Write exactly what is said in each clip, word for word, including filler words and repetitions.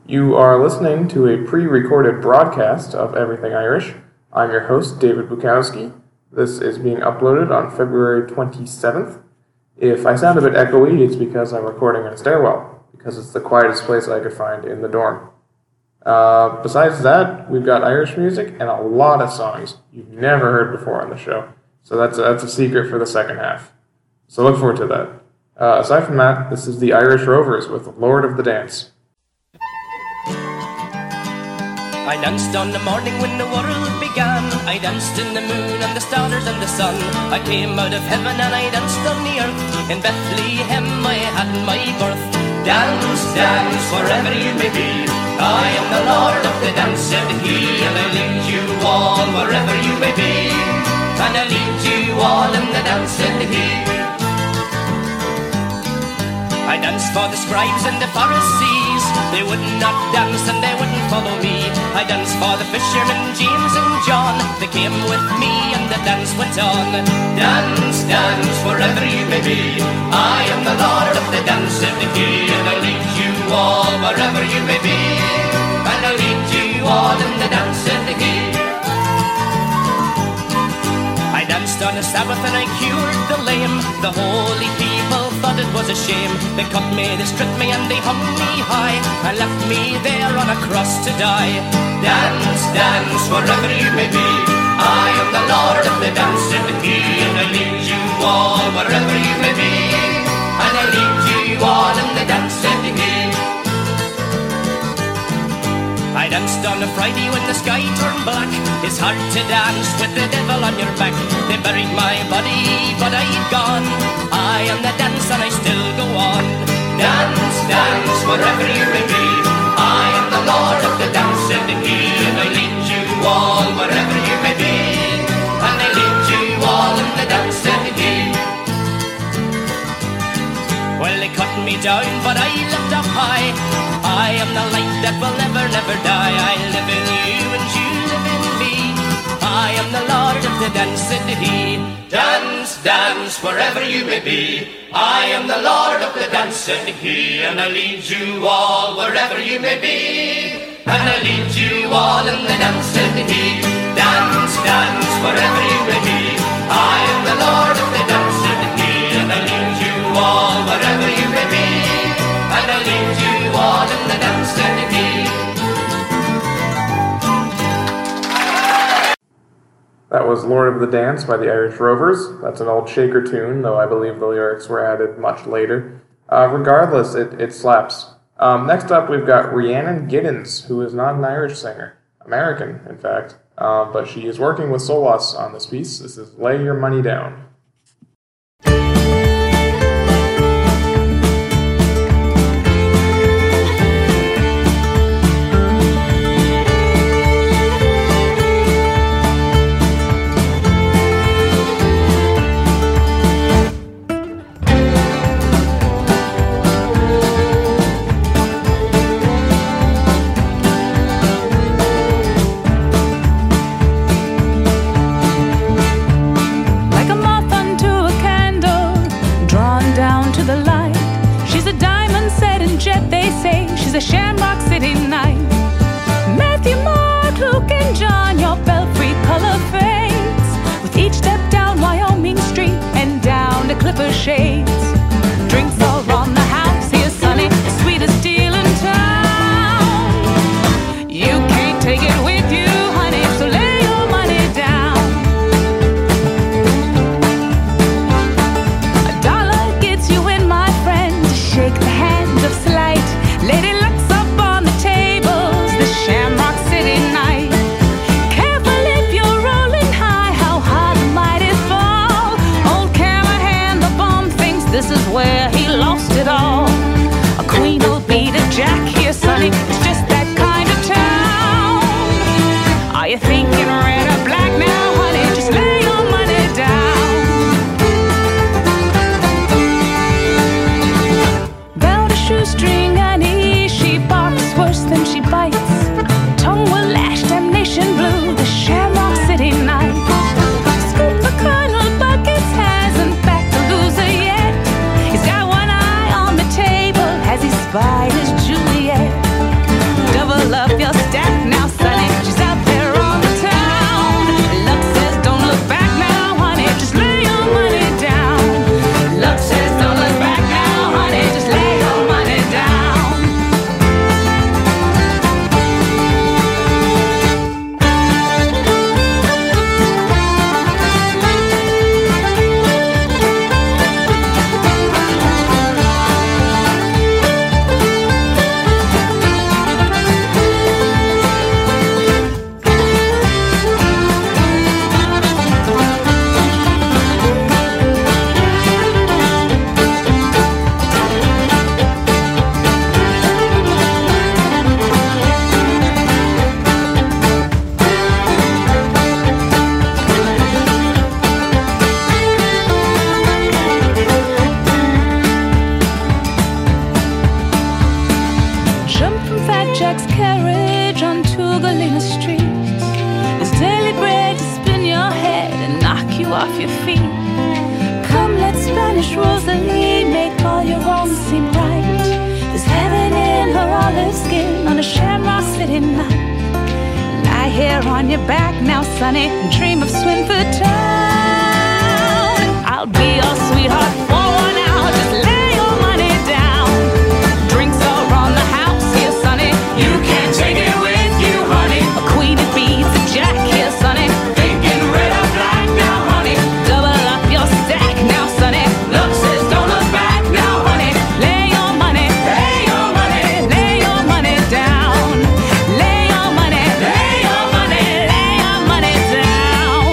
You are listening to a pre-recorded broadcast of Everything Irish. I'm your host, David Bukowski. This is being uploaded on February twenty-seventh. If I sound a bit echoey, it's because I'm recording in a stairwell, because it's the quietest place I could find in the dorm. Uh, besides that, we've got Irish music and a lot of songs you've never heard before on the show. So that's a, that's a secret for the second half. So look forward to that. Uh, aside from that, this is the Irish Rovers with Lord of the Dance. I danced on the morning when the world began. I danced in the moon and the stars and the sun. I came out of heaven and I danced on the earth. In Bethlehem I had my birth. Dance, dance, wherever you may be. I am the Lord of the dance, said he. And I lead you all wherever you may be. And I lead you all in the dance, said he. I danced for the scribes and the Pharisees. They would not dance and they wouldn't follow me. I danced for the fishermen, James and John. They came with me and the dance went on. Dance, dance, wherever you may be. I am the Lord of the dance, said the King. And I lead you all wherever you may be. And I lead you all in the dance, said the King. I danced on the Sabbath and I cured the lame. The holy people thought it was a shame. They cut me, they stripped me and they hung me high and left me there on a cross to die. Dance, dance, wherever you may be. I am the Lord of the dance, said the King. And I lead you all wherever you may be. And I lead you all in the dance, said the King. I danced on a Friday when the sky turned black. It's hard to dance with the devil on your back. They buried my body, but I ain't gone. I am the dance and I still go on. Dance, dance, wherever you may be. I am the Lord of the dance, said the King. And I lead you all wherever you may be. And I lead you all in the dance, said the King. Well, they cut me down, but I lift up high. I am the light that will never, never die. I live in you and you live in me. I am the Lord of the dance, said he. Dance, dance, wherever you may be. I am the Lord of the dance, said he. And I lead you all wherever you may be. And I lead you all in the dance, said he. Dance, dance, wherever you may be. I am the Lord of the dance, said he. And I lead you all wherever you may be. And I lead you all in the dance, said he. That was Lord of the Dance by the Irish Rovers. That's an old Shaker tune, though I believe the lyrics were added much later. Uh, regardless, it, it slaps. Um, next up, we've got Rhiannon Giddens, who is not an Irish singer. American, in fact. Um, but she is working with Solas on this piece. This is Lay Your Money Down. She's a Shamrock City night. Matthew, Mark, Luke, and John, your belfry color fades. With each step down Wyoming Street and down to Clipper Shades. Drinks all around the house, here's Sonny, the sweetest deal in town. You can't take it with you, honey, so lay your money down. A dollar gets you in, my friend, to shake the hand of slight. Lady Luck's up on the tables, the Shamrock City night. Careful if you're rolling high, how hard might it fall. Old Callahan, the bomb, thinks the Jack's carriage onto Galena Street. His daily bread to spin your head and knock you off your feet. Come, let Spanish Rosalie make all your wrongs seem right. There's heaven in her olive skin on a shamrock city night. Lie here on your back now, sonny, and dream of Swinford Town. I'll be your sweetheart for one hour. Just lay your money down. Drinks are on the house here, sonny. You can't take it with you, honey. A queen of beads, a jack here, sonny. Thinking red or black now, honey. Double up your stack now, sonny. Look says don't look back now, honey. Lay your money, lay your money, lay your money down. Lay your money, lay your money, lay your money down.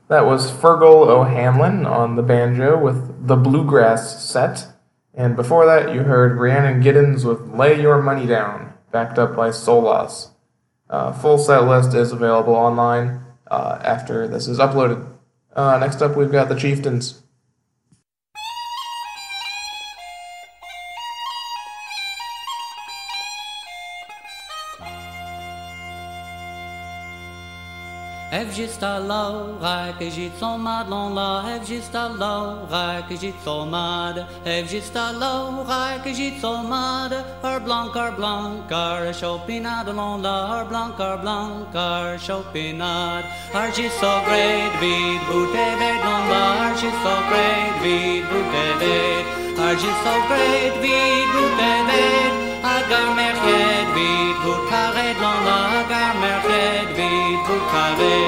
That was Fergal O'Hanlon on the banjo with the Bluegrass Set. And before that, you heard Rhiannon Giddens with Lay Your Money Down, backed up by Solas. Uh, full set list is available online uh, after this is uploaded. Uh, next up, we've got the Chieftains. Have just a Laura que j'ai son mad long la Have just a Laura que j'ai son mad Have just a Laura que j'ai son mad Her blanc her blanc her chopinade long la Her blanc her blanc her chopinade Her just so great vid bouté vid long la Her just so great vid bouté vid Her just so great vid bouté vid Agar merched vid bout carré long la Agar merched vid bout carré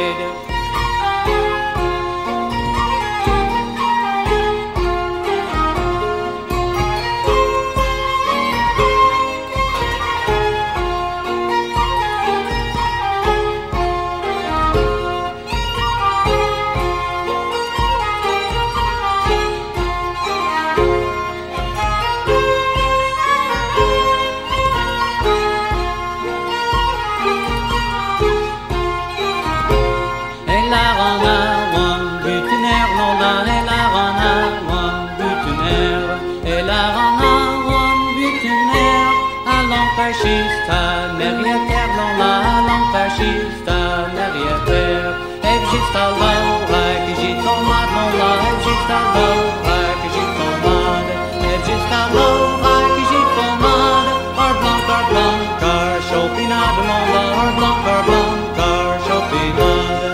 Fascista, derrière dans la langue fascista, derrière terre. Have just a Laura que j'ai ton mad, mon la. Have just a Laura que j'ai ton mad. Have just a Laura que j'ai ton mad. Her blanc, her blanc, her chopinade, mon la. Her blanc, her blanc, her chopinade.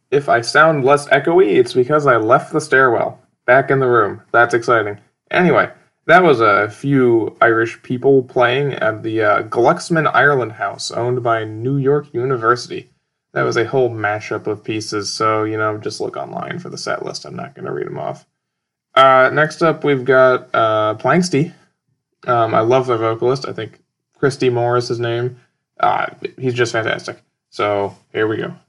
If I sound less echoey, it's because I left the stairwell. Back in the room. That's exciting. Anyway, that was a few Irish people playing at the uh, Glucksman Ireland House, owned by New York University. That was a whole mashup of pieces, so, you know, just look online for the set list. I'm not going to read them off. Uh, next up, we've got uh, Planxty. Um, I love their vocalist. I think Christy Moore is his name. Uh, he's just fantastic. So, here we go.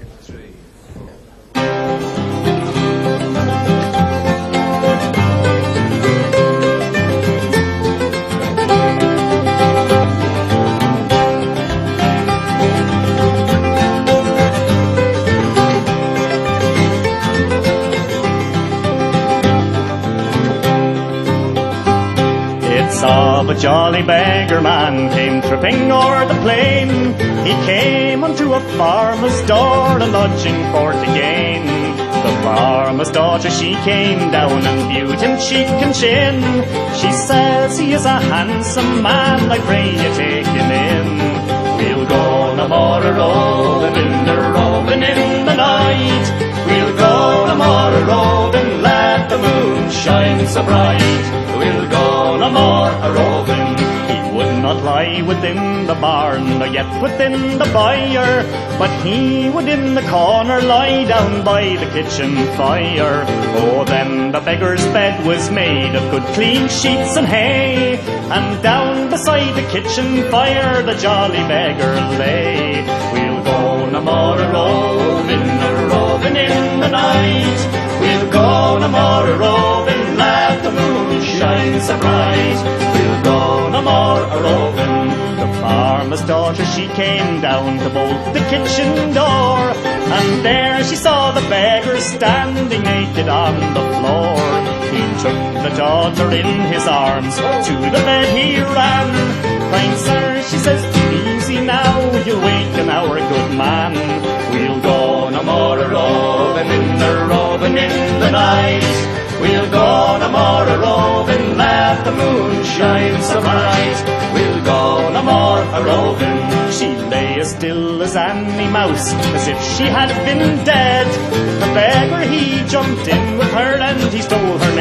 Saw a jolly beggar man came tripping o'er the plain. He came unto a farmer's door, a lodging for to gain. The farmer's daughter, she came down and viewed him cheek and chin. She says he is a handsome man, I pray you take him in. We'll go no more a roving in the roving in the night. We'll go no more a roving, let the moon shine so bright. We'll go no more a roving. He would not lie within the barn, nor yet within the byre, but he would in the corner lie down by the kitchen fire. Oh, then the beggar's bed was made of good clean sheets and hay, and down beside the kitchen fire the jolly beggar lay. We'll go no more a roving, a roving in the night. We'll go no more a roving, let the moon shine so bright. We'll go no more a roving. The farmer's daughter, she came down to bolt the kitchen door, and there she saw the beggar standing naked on the floor. He took the daughter in his arms, to the bed he ran. Kind sir, she says, easy now, you'll waken our good man. We'll go no more a roving in the roving in the night. We'll go no more a roving, let the moon shine so bright. We'll go no more a roving. She lay as still as any mouse, as if she had been dead. The beggar, he jumped in with her, and he stole her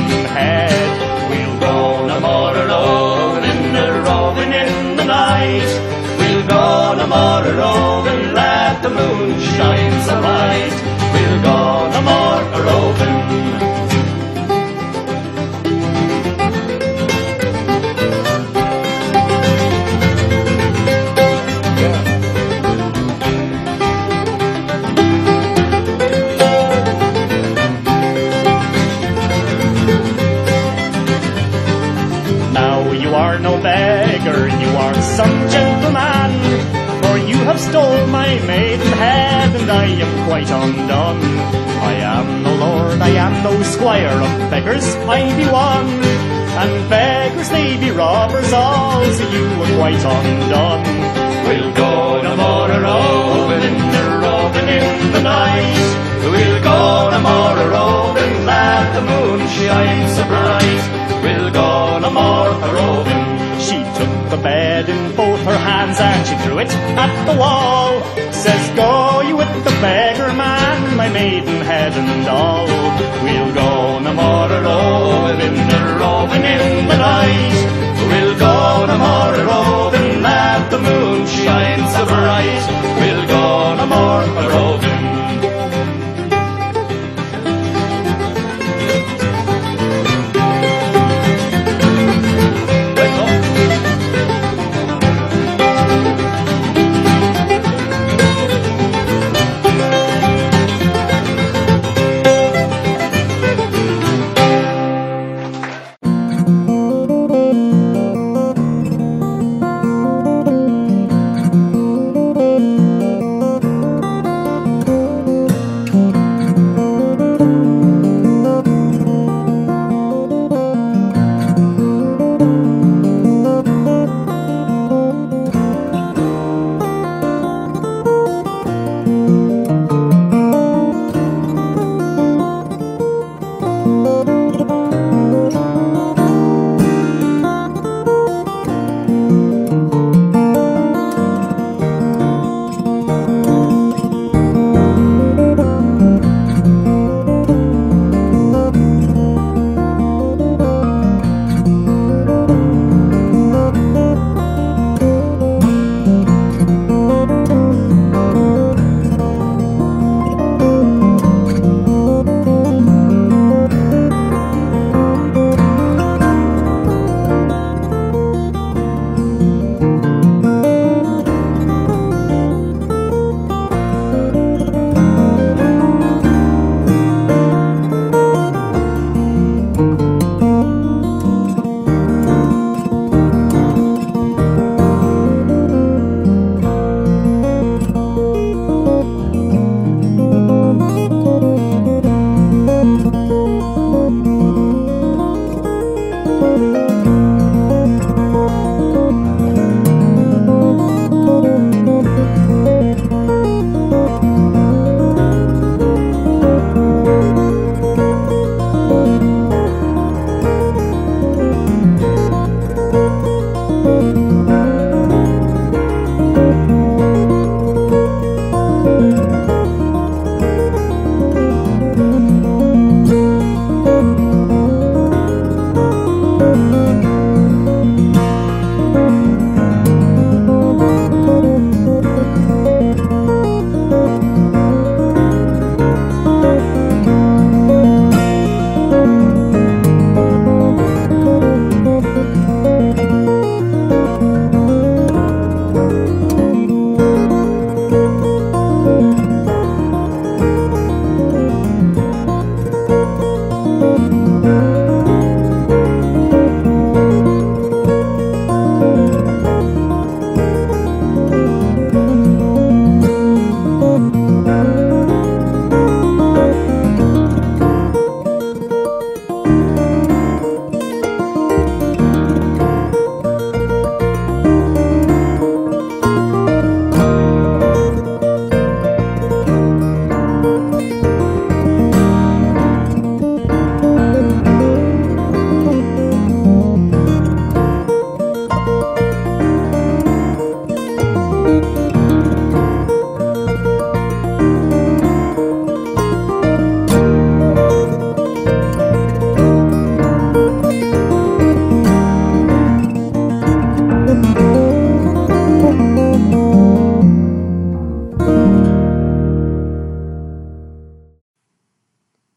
maidenhead. We'll go no more a roving in the roving in the night. We'll go no more a roving, let the moon shine so bright. We'll go no more a roving. No beggar, you are some gentleman, for you have stole my maidenhead, and I am quite undone. I am no lord, I am no squire, of beggars I be one, and beggars they be robbers all, so you are quite undone. We'll go no more a roving in the roving in the night. We'll go no more a roving, let the moon shine so bright. We'll go no more a roving. She took the bed in both her hands and she threw it at the wall. Says, go you with the beggar man, my maidenhead and all. We'll go no more a roving in the roving in the night. We'll go no more a roving, let the moon shine so bright. We'll go no more a roving.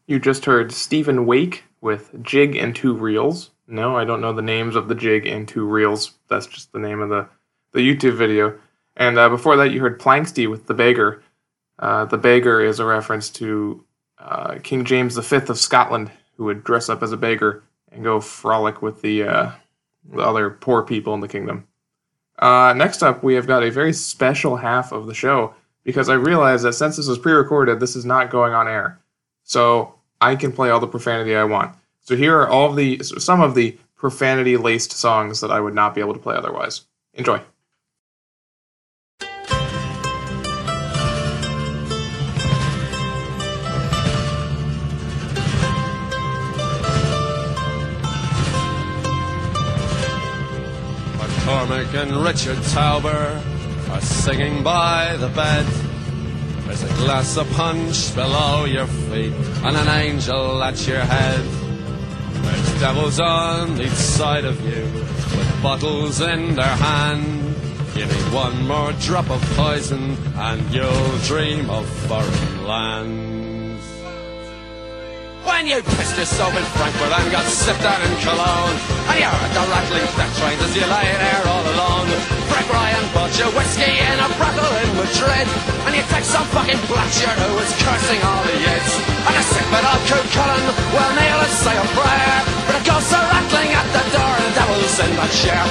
You just heard Stephen Wake with Jig and Two Reels. No, I don't know the names of the Jig and Two Reels. That's just the name of the, the YouTube video. And uh, before that, you heard Planksty with The Beggar. Uh, the Beggar is a reference to uh, King James the Fifth of Scotland, who would dress up as a beggar and go frolic with the, uh, the other poor people in the kingdom. Uh, next up, we have got a very special half of the show, because I realized that since this was pre-recorded, this is not going on air. So I can play all the profanity I want. So here are all of the some of the profanity-laced songs that I would not be able to play otherwise. Enjoy. McCormick and Richard Tauber are singing by the bed. There's a glass of punch below your feet and an angel at your head. There's devils on each side of you with bottles in their hand. You need one more drop of poison and you'll dream of foreign lands. When you pissed yourself in Frankfurt and got sipped out in Cologne, and you heard the rattling death trains as you lay there all alone. Frank Ryan bought you whiskey in a brothel in Madrid, and you take some fucking blackshirt who was cursing all the yids. And a sick bit of Coot Cullen will kneel and say a prayer, but it goes a rattling at the door and the devil's in the chair.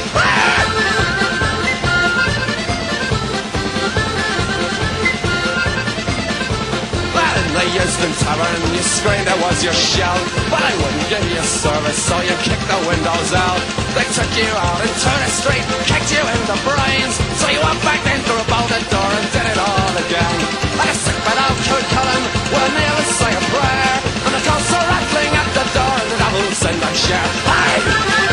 They used in tavern, you screamed it was your shout, but I wouldn't give you service, so you kicked the windows out. They took you out into the street, kicked you in the brains, so you went back in through a bolted door and did it all again. And a sick bit of Coot Cullen will kneel and say a prayer, and the ghosts are rattling at the door and the devil's in the chair. Hey!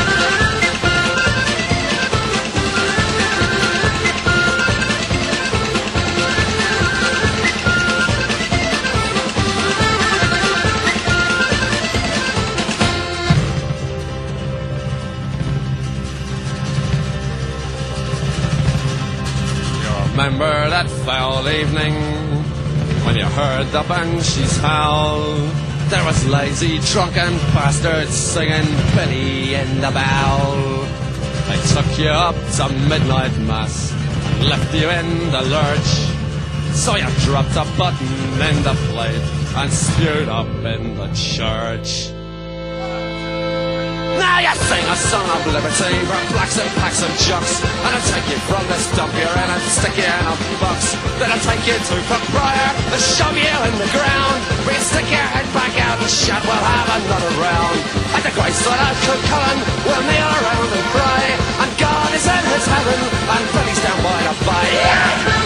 Remember that foul evening when you heard the banshees howl? There was lazy, drunken bastards singing Billy in the Bowl. They took you up to midnight mass and left you in the lurch, so you dropped a button in the plate and spewed up in the church. Now you sing a song of liberty for blacks and packs and jocks, and I'll take you from this dump you're in and stick you in a box. Then I'll take you to Cookbriar and shove you in the ground, where you stick your head back out and shout, we'll have another round. At the great side of Coot Cullen, we'll kneel around and cry, and God is in his heaven, and Billy's down by the bay. Yeah!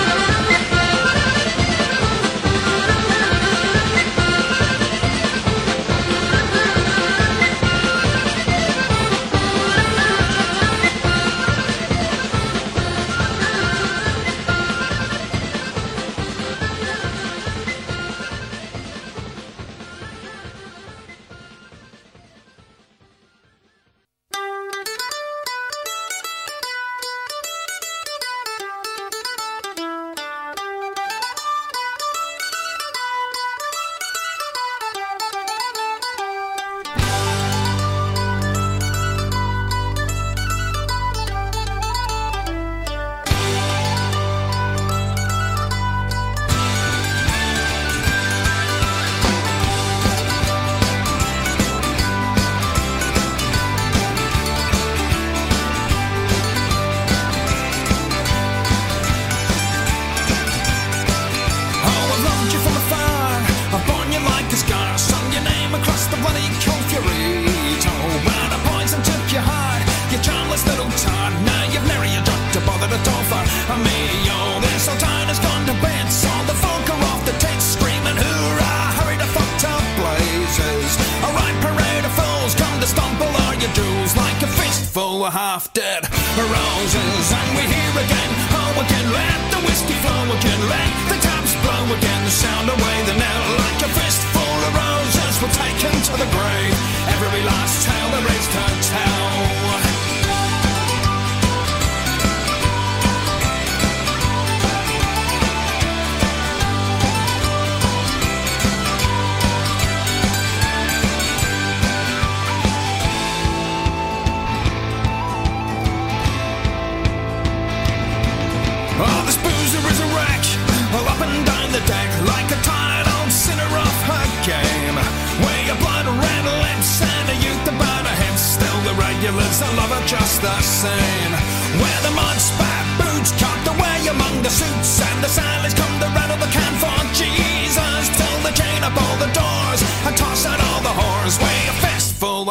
Half-dead roses, and we're here again. Oh, again, let the whiskey flow again, let the taps blow again. The sound away the knell like a fistful of roses were taken to the grave. Every last tale there is to tell.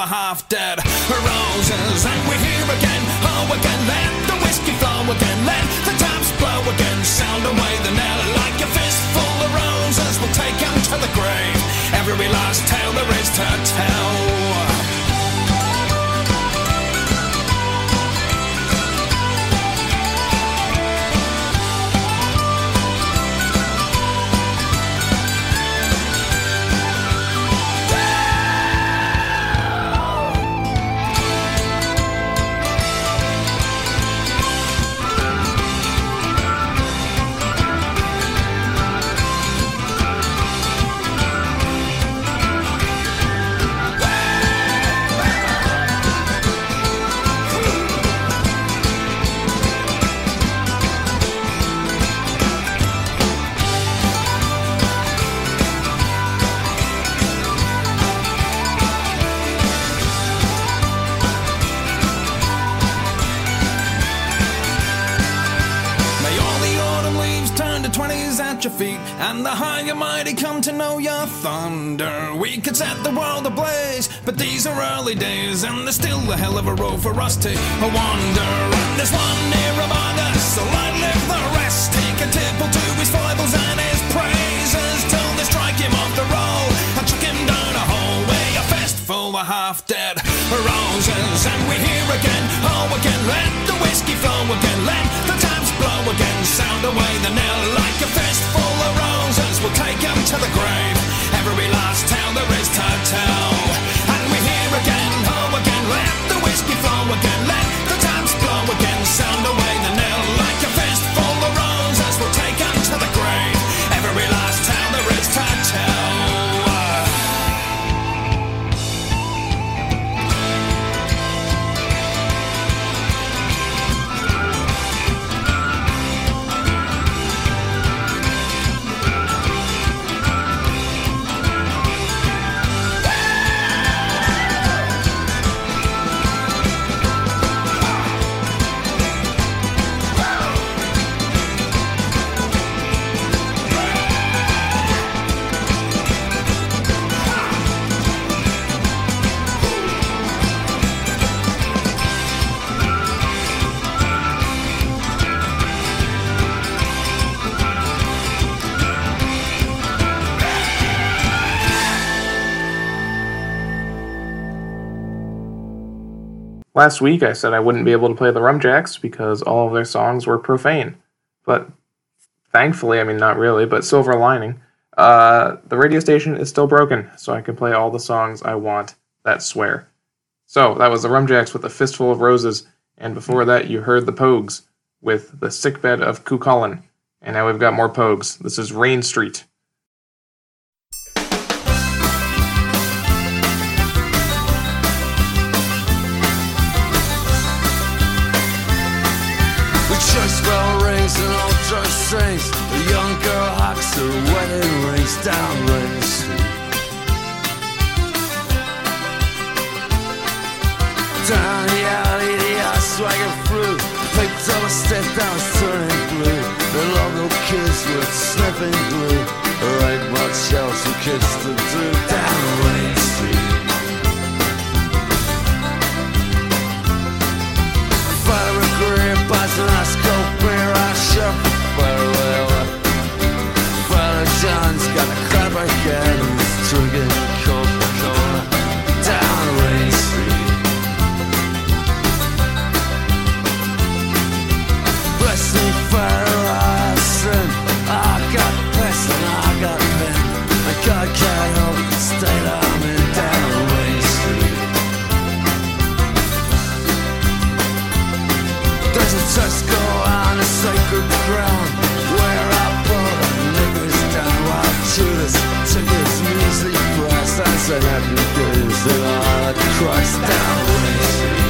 of half-dead roses. And we're here again, oh again, let the whiskey flow again, let the taps blow again, sound away the knell like a fistful of roses. We'll take them to the grave, every last tale there is to tell. Your feet and the higher mighty come to know your thunder. We could set the world ablaze, but these are early days, and there's still a hell of a road for us to wander. And there's one near among us, so long live the rest. Take a tipple to his foibles and his praises till they strike him off the roll and chuck him down a hole where a fistful of half-dead roses. And we're here again, oh again, let the whiskey flow again, let the taps blow again, sound away the knell like a fistful of roses. We'll take him to the grave, every last tale there is to tell. And we're here again, oh again, let the whiskey flow again, let the taps blow again, sound away the knell like a fistful of roses. We'll take him to the grave, every last tale there is to tell. Last week I said I wouldn't be able to play the Rumjacks because all of their songs were profane. But thankfully, I mean not really, but silver lining, uh, the radio station is still broken, so I can play all the songs I want that swear. So that was the Rumjacks with A Fistful of Roses, and before that you heard the Pogues with The Sickbed of Cuchulainn. And now we've got more Pogues. This is Rain Street. Church bell rings and old church sings. A young girl hawks her wedding rings down Rain Street. Down the alley, the ice wagon flew. Picked up a step that was turning blue. The local kids were sniffing glue. There ain't much else for kids to do down Rain Street. Fire a career, buys an ice cold beer, I shop farewell. Father John's got a crab again, he's drinking Coca-Cola down Rain Street. Bless me, fire, I sin. I got pest and I got men, and God can't help the state I'm in down Rain Street. There's a Tesco on the sacred ground where I brought the niggas down while Judas took his measly price. I said happy days and all the Christ down Rain Street.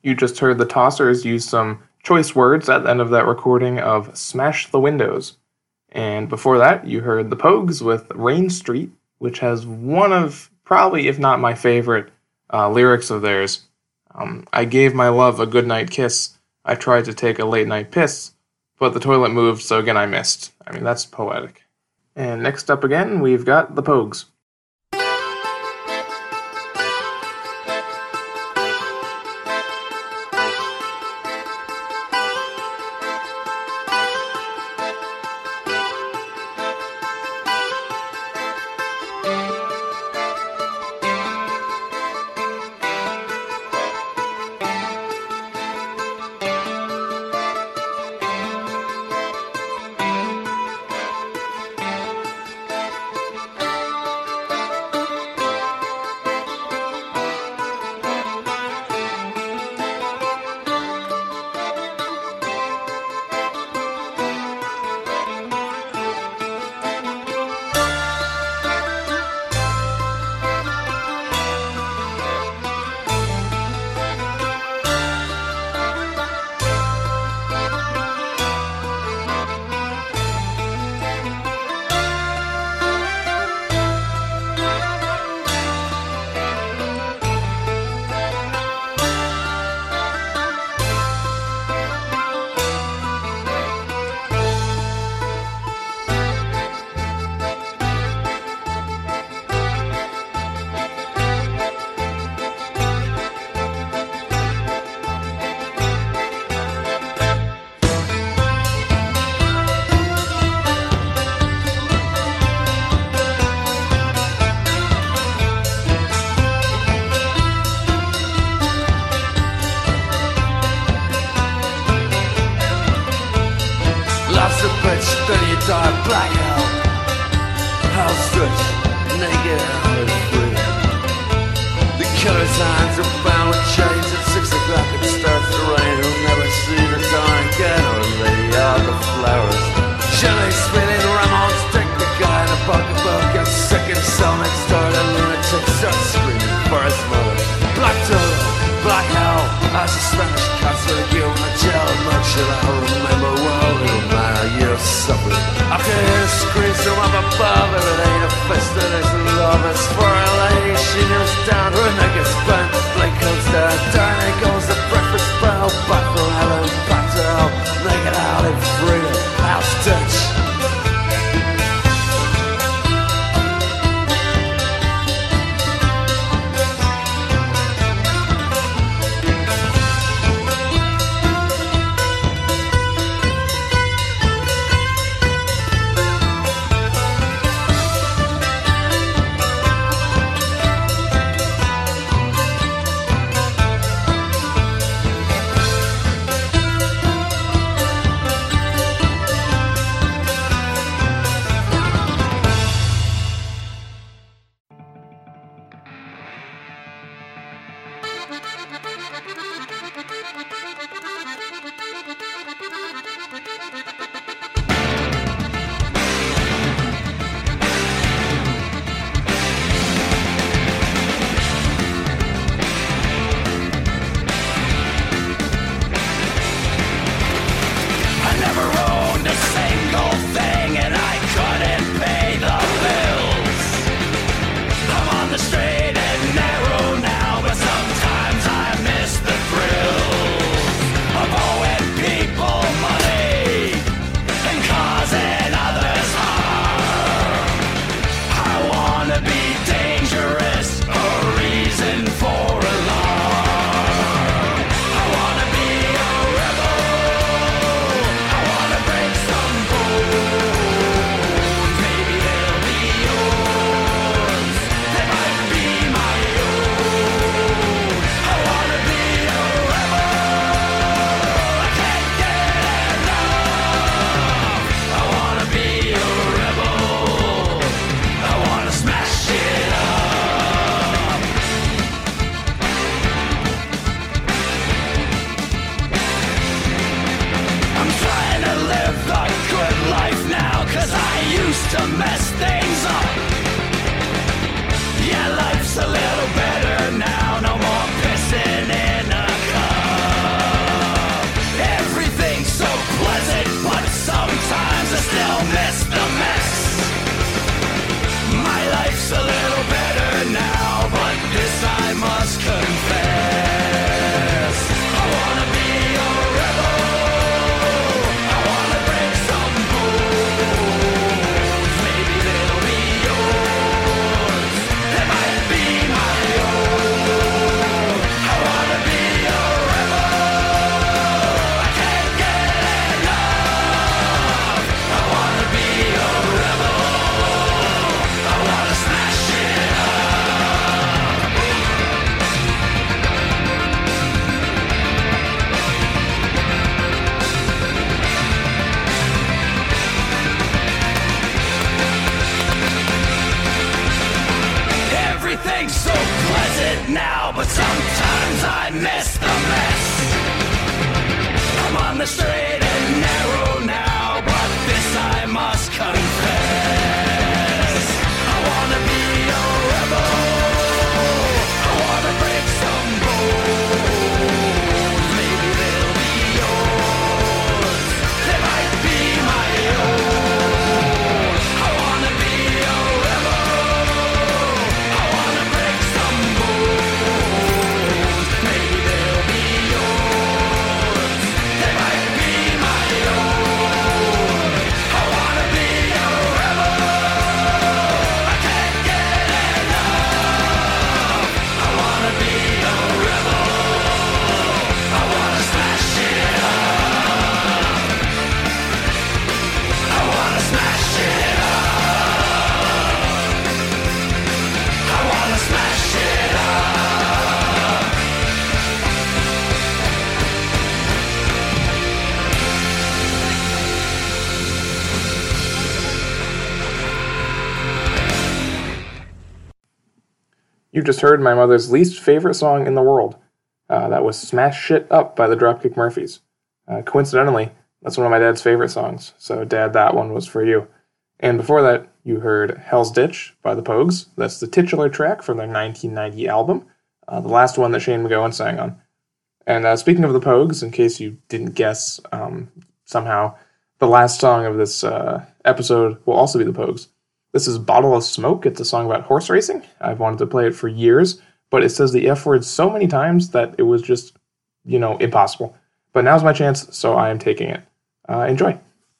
You just heard the Tossers use some choice words at the end of that recording of Smash the Windows. And before that, you heard the Pogues with Rain Street, which has one of, probably if not my favorite, uh, lyrics of theirs. Um, I gave my love a goodnight kiss. I tried to take a late night piss, but the toilet moved, so again I missed. I mean, that's poetic. And next up again, we've got the Pogues. Life's a little better now, no more pissing in a cup. on the straight and narrow now, but this I must confess. I wanna be a rebel. I wanna break some bones. Maybe they'll be yours. They might be my own. I wanna be a rebel. I wanna break some bones. Maybe they'll be yours. They might be my own. I wanna be a rebel. I can't get enough. I wanna be a rebel. I wanna smash it up. I wanna smash it up. I wanna smash it up. You just heard my mother's least favorite song in the world. Uh, that was Smash Shit Up by the Dropkick Murphys. Uh, coincidentally, that's one of my dad's favorite songs, so Dad, that one was for you. And before that, you heard Hell's Ditch by the Pogues. That's the titular track from their nineteen ninety album, uh, the last one that Shane MacGowan sang on. And uh, speaking of the Pogues, in case you didn't guess um, somehow, the last song of this uh, episode will also be the Pogues. This is Bottle of Smoke. It's a song about horse racing. I've wanted to play it for years, but it says the F word so many times that it was just, you know, impossible. But now's my chance, so I am taking it. Uh, enjoy.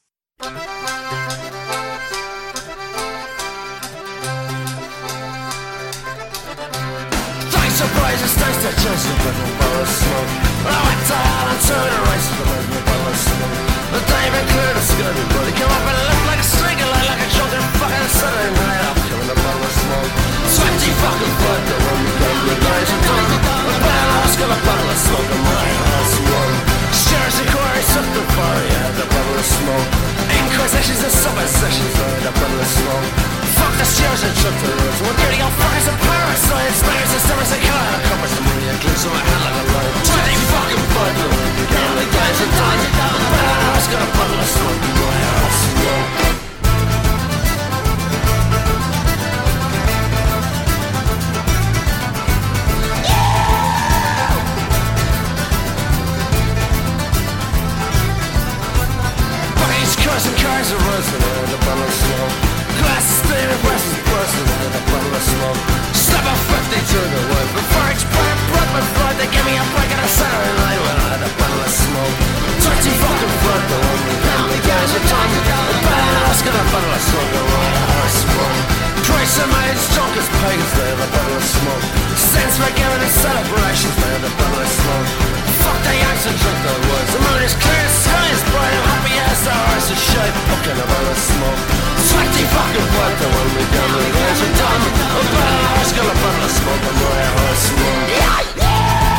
Thanks for prizes, thanks to chance to put a bottle of smoke. I went to hell and turned a race to put a bottle of smoke. The David cleared a skirted body, come up and looked like a streaker, like, like a drunken fucking Saturday night. I'm killing a bottle of smoke. Sweaty fucking blood, the one who done the guys are done. The bad ass got a bottle of smoke and my house won. Shares and quarries took the fire, yeah, the bottle of smoke. Inquisitions and suppositions, I had a bottle of smoke. Fuck the shares and took the roads. We're getting all fuckers and parasites. Spiders and stars and color. Compass and money and glimpse on my head like a light. Twenty fucking blood, the one who done the guys are done. The bad ass got a bottle of smoke and my house won. Cars and cars are roasting in a bottle of smoke. Glasses spinning, glasses bursting in a bottle of smoke. Step up fifty to the wood. Before each plant broke my blood, they give me a break on a Saturday night when I had a bottle of smoke. Twenty fucking blood, the one we got me guys are done. The bad ass got a bottle of smoke and my house won. Price of made drunk as pagans, they have a bottle of smoke. Sense for giving in celebrations, they have a bottle of smoke. Fuck the yanks and drink the woods. The moon is clear, the sky is bright. I'm happy as the horse is shape. Fucking a bottle of smoke. Sweaty fucking blood, the one we done, the guys are done. A bad horse got a bottle of smoke and my horse won. Yeah, yeah.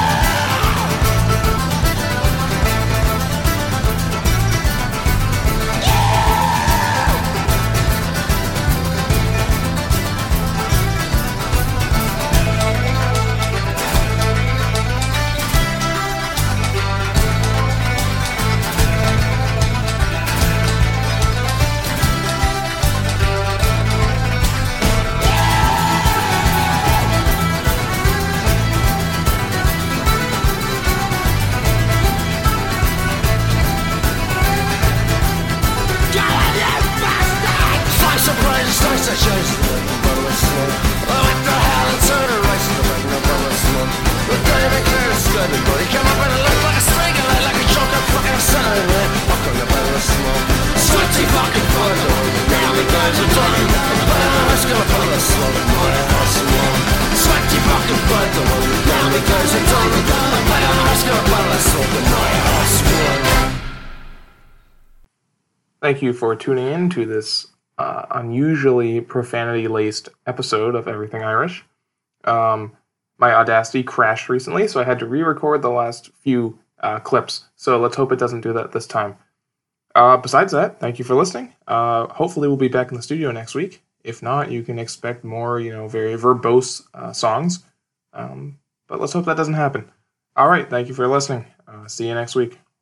Thank you for tuning in to this uh, unusually profanity-laced episode of Everything Irish. Um, my Audacity crashed recently, so I had to re-record the last few uh, clips, so let's hope it doesn't do that this time. Uh, besides that, thank you for listening. Uh, hopefully we'll be back in the studio next week. If not, you can expect more, you know, very verbose uh, songs. Um, but let's hope that doesn't happen. All right, thank you for listening. Uh, see you next week.